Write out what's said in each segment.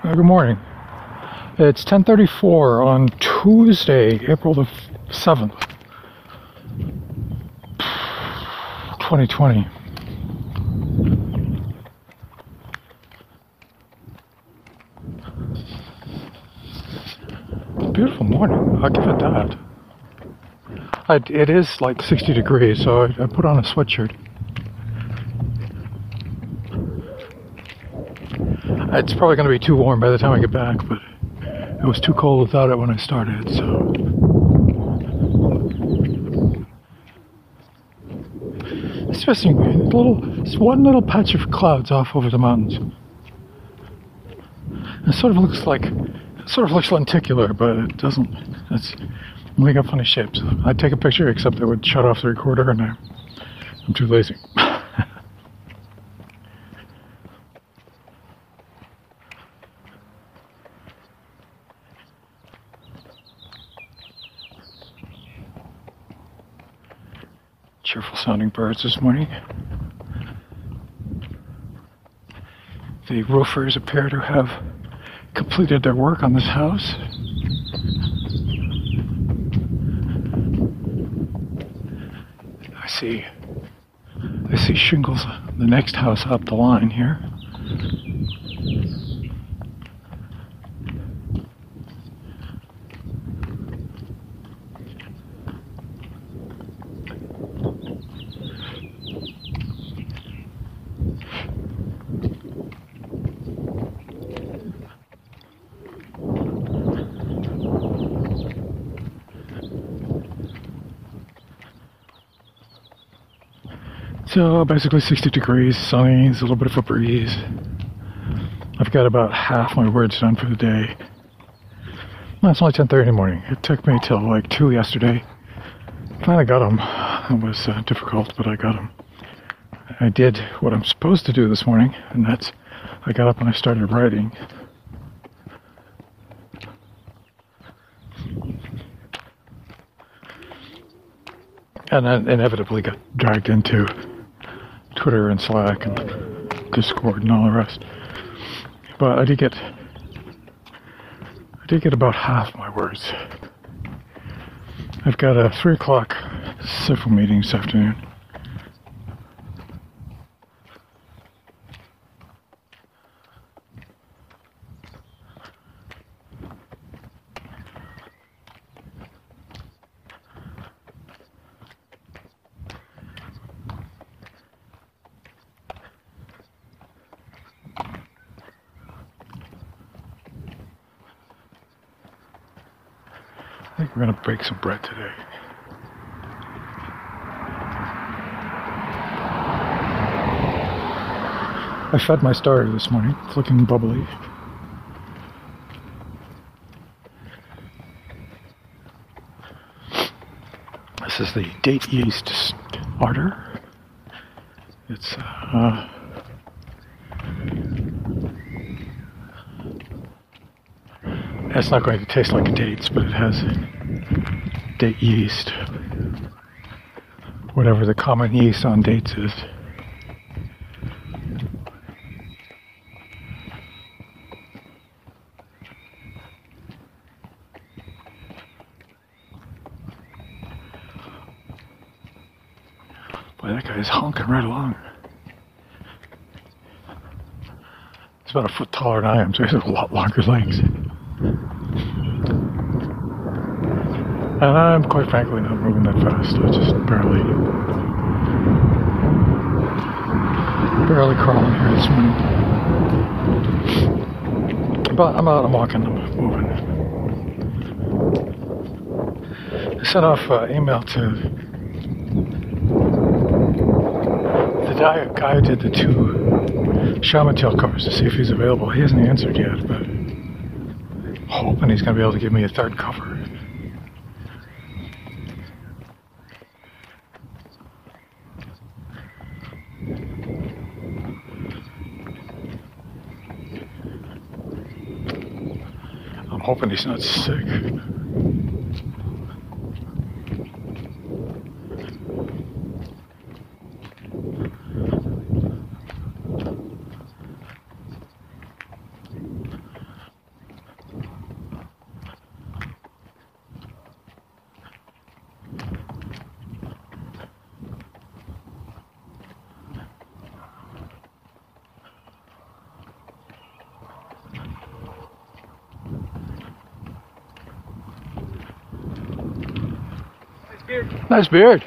Good morning. It's 10:34 on Tuesday, April the 7th, 2020. Beautiful morning. I'll give it that. It is like 60 degrees, so I put on a sweatshirt. It's probably going to be too warm by the time I get back, but it was too cold without it when I started, so. Especially it's one little patch of clouds off over the mountains. It sort of looks lenticular, but it doesn't. It's making funny shapes. I'd take a picture, except it would shut off the recorder, and I'm too lazy. Cheerful sounding birds this morning. The roofers appear to have completed their work on this house. I see shingles on the next house up the line here. So basically 60 degrees, sunny, there's a little bit of a breeze. I've got about half my words done for the day. Well, it's only 10:30 in the morning. It took me till like 2 yesterday. Finally got them. It was difficult, but I got them. I did what I'm supposed to do this morning, and that's I got up and I started writing. And I inevitably got dragged into Twitter and Slack and Discord and all the rest. But I did get about half my words. I've got a 3 o'clock civil meeting this afternoon. I think we're going to bake some bread today. I fed my starter this morning. It's looking bubbly. This is the date yeast starter. It's not going to taste like dates, but it has date yeast. Whatever the common yeast on dates is. Boy, that guy is honking right along. He's about a foot taller than I am, so he has a lot longer legs. And I'm quite frankly not moving that fast. I just barely crawling here this morning. But I'm out, I'm walking, I'm moving. I sent off an email to the guy who did the 2 Shaman Tail covers to see if he's available. He hasn't answered yet, but I'm hoping he's going to be able to give me a 3rd cover. I'm hoping he's not sick. Nice beard.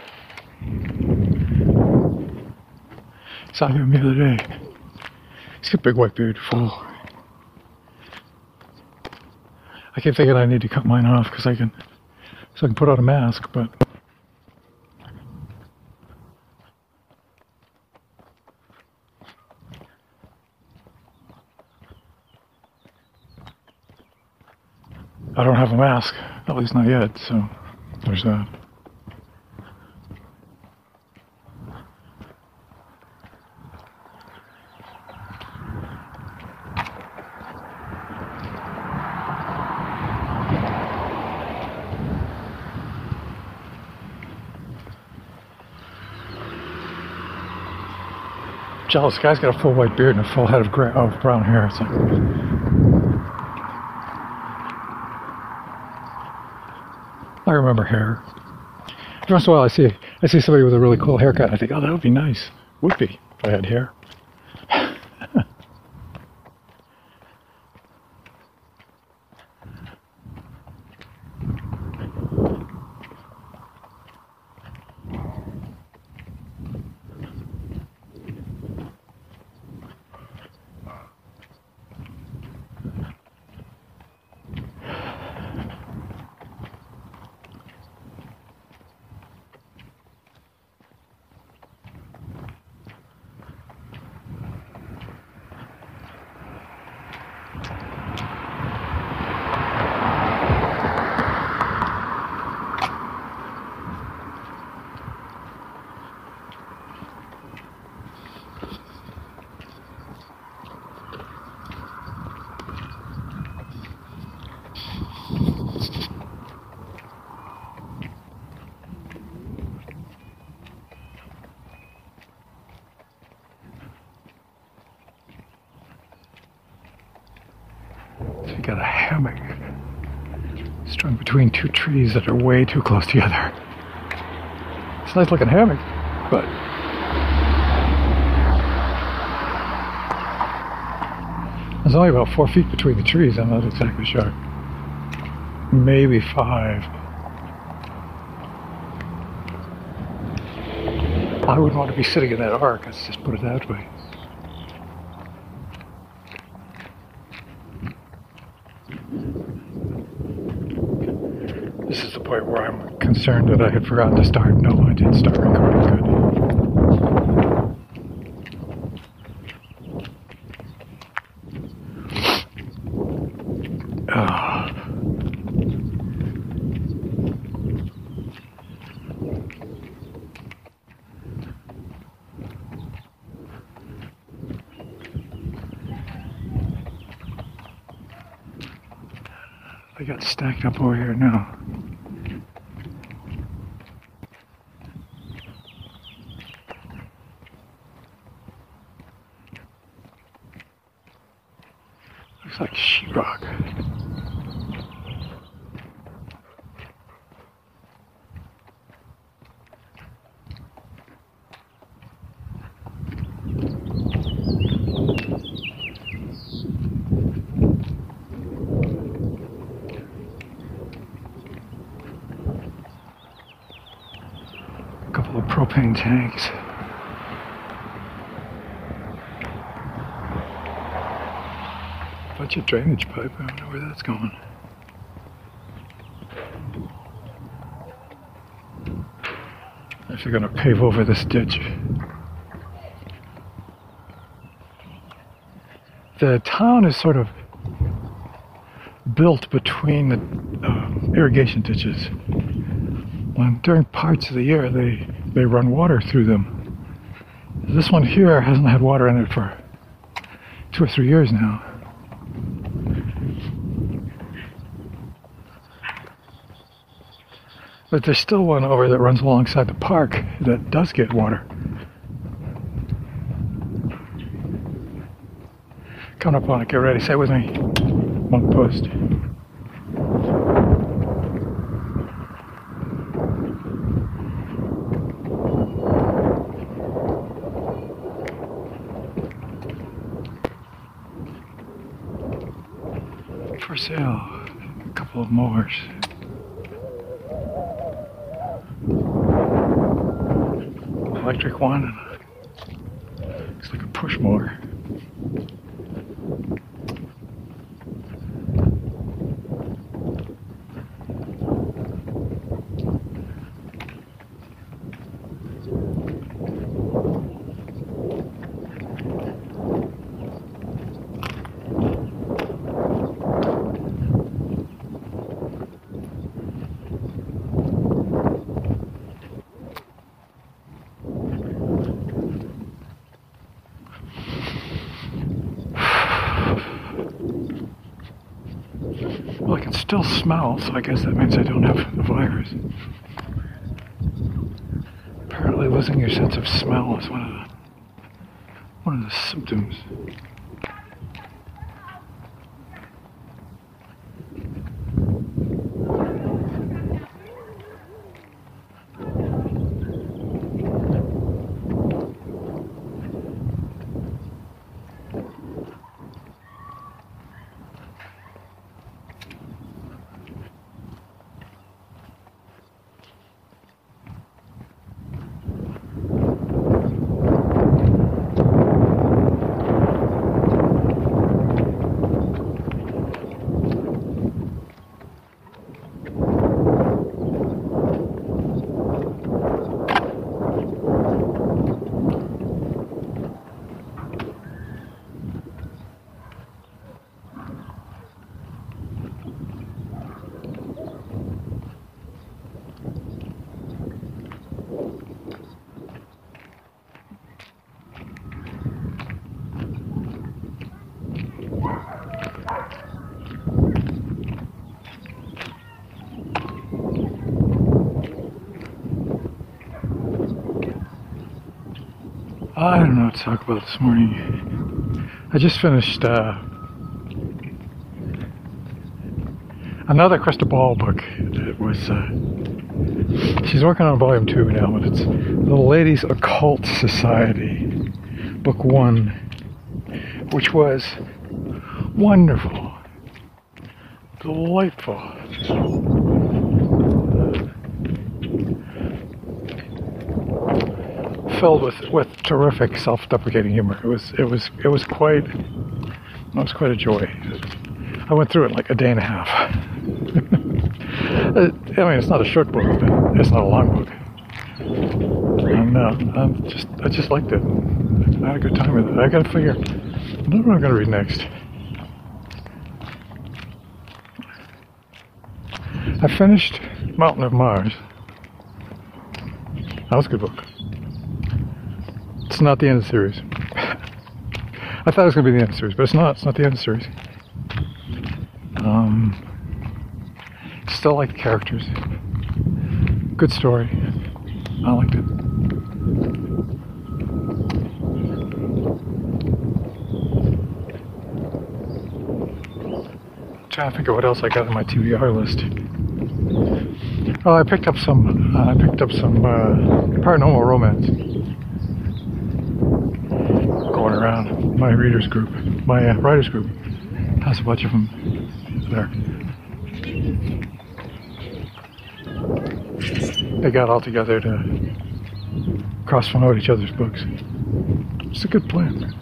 Saw him the other day. He's got a big white beard, full. I keep thinking I need to cut mine off because so I can put on a mask, but I don't have a mask, at least not yet, so there's that. Jealous, the guy's got a full white beard and a full head of brown hair. It's like, I remember hair. Every once in a while I see somebody with a really cool haircut and I think, oh, that would be nice. Would be, if I had hair. So you got a hammock strung between two trees that are way too close together. It's a nice looking hammock, but there's only about 4 feet between the trees. I'm not exactly sure. Maybe 5. I wouldn't want to be sitting in that arc, let's just put it that way. This is the point where I'm concerned that I had forgotten to start. No, I did start recording. Good. I got stacked up over here now. Looks like sheetrock. A couple of propane tanks. Bunch of drainage pipe. I don't know where that's going. If they're going to pave over this ditch. The town is sort of built between the irrigation ditches. During parts of the year, they run water through them. This one here hasn't had water in it for 2 or 3 years now. But there's still one over that runs alongside the park that does get water. Coming up on it, get ready, stay with me. Monk post. For sale, a couple of mowers. electric one. Looks like a push mower. Well, I can still smell, so I guess that means I don't have the virus. Apparently losing your sense of smell is one of the symptoms. I don't know what to talk about this morning. I just finished another Crystal Ball book. It was she's working on volume 2 now, but it's The Ladies Occult Society, book 1, which was wonderful, delightful. Filled with terrific self-deprecating humor. It was quite a joy. I went through it in like a day and a half. I mean, it's not a short book, but it's not a long book. And I just liked it. I had a good time with it. I got to figure. I don't know what I'm going to read next. I finished Mountain of Mars. That was a good book. It's not the end of the series. I thought it was going to be the end of the series, but it's not. It's not the end of the series. Still like the characters. Good story. I liked it. I'm trying to think of what else I got on my TBR list. Oh, I picked up some paranormal romance. Going around my readers group, my writers group has a bunch of them there. They got all together to cross-promote each other's books. It's a good plan.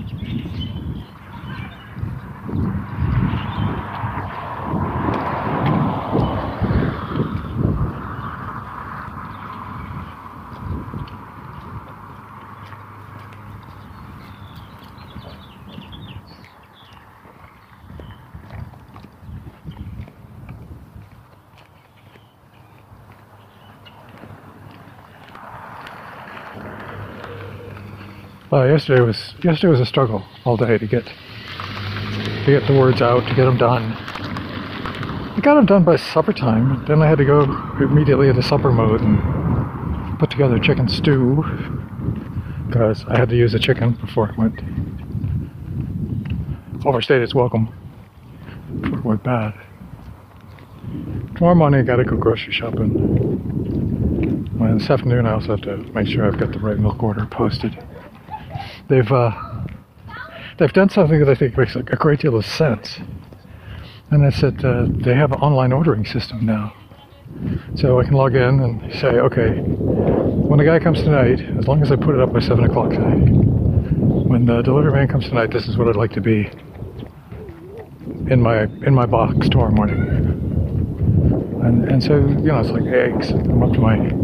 Yesterday was a struggle all day to get the words out, to get them done. I got them done by supper time. Then I had to go immediately into supper mode and put together chicken stew because I had to use a chicken before it went overstayed its welcome, before it went bad. Tomorrow morning I got to go grocery shopping. And this afternoon I also have to make sure I've got the right milk order posted. They've done something that I think makes a great deal of sense, and that's that they have an online ordering system now. So I can log in and say, okay, when the guy comes tonight, as long as I put it up by 7 o'clock tonight, when the delivery man comes tonight, this is what I'd like to be in my box tomorrow morning. And so, you know, it's like eggs. I'm up to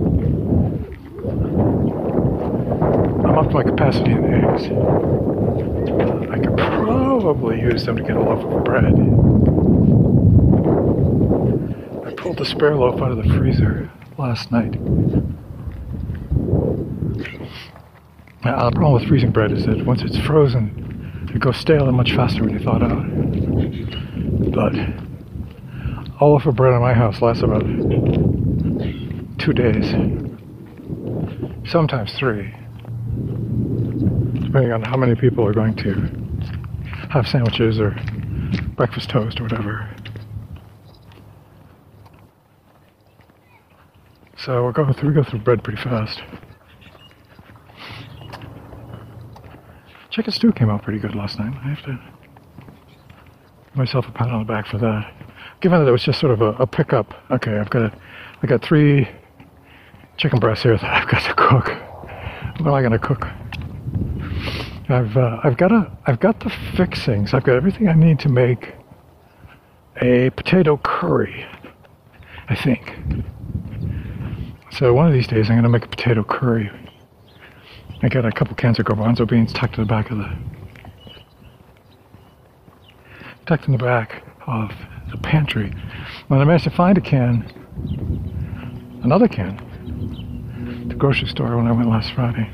my capacity in eggs. I could probably use them to get a loaf of bread. I pulled the spare loaf out of the freezer last night. Now, the problem with freezing bread is that once it's frozen, it goes stale and much faster when you thaw it out. But a loaf of bread in my house lasts about 2 days, sometimes 3, depending on how many people are going to have sandwiches or breakfast toast or whatever. So we go through bread pretty fast. Chicken stew came out pretty good last night. I have to give myself a pat on the back for that. Given that it was just sort of a pickup. Okay, I got 3 chicken breasts here that I've got to cook. What am I gonna cook? I've got the fixings. I've got everything I need to make a potato curry, I think. So one of these days I'm gonna make a potato curry. I got a couple cans of garbanzo beans tucked in the back of the pantry. When I managed to find another can, at the grocery store when I went last Friday.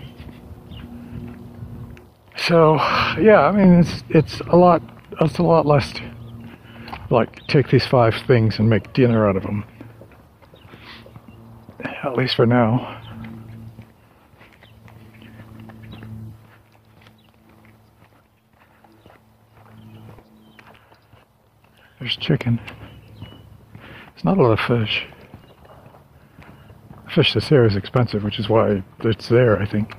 So yeah, I mean it's a lot less like take these 5 things and make dinner out of them. At least for now. There's chicken. It's not a lot of fish. The fish that's there is expensive, which is why it's there, I think.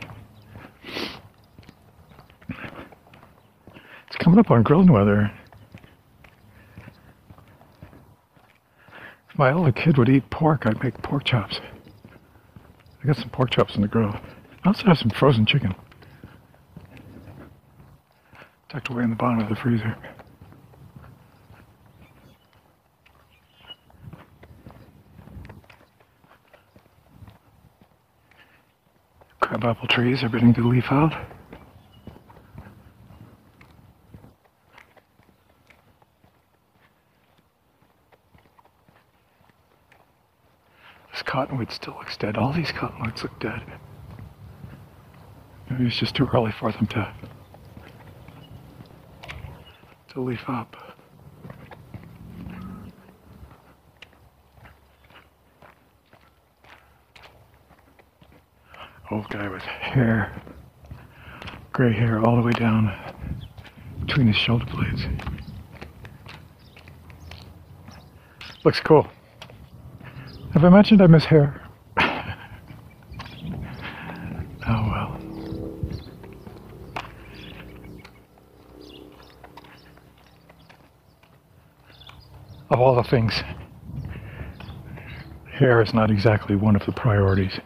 It's coming up on grilling weather. If my older kid would eat pork, I'd make pork chops. I got some pork chops on the grill. I also have some frozen chicken tucked away in the bottom of the freezer. Crabapple trees are beginning to leaf out. This cottonwood still looks dead. All these cottonwoods look dead. Maybe it's just too early for them to leaf up. Old guy with hair, gray hair all the way down between his shoulder blades. Looks cool. Have I mentioned I miss hair? Oh well. Of all the things, hair is not exactly one of the priorities.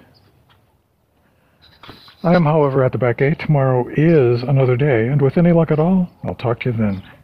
I am, however, at the back gate. Tomorrow is another day, and with any luck at all, I'll talk to you then.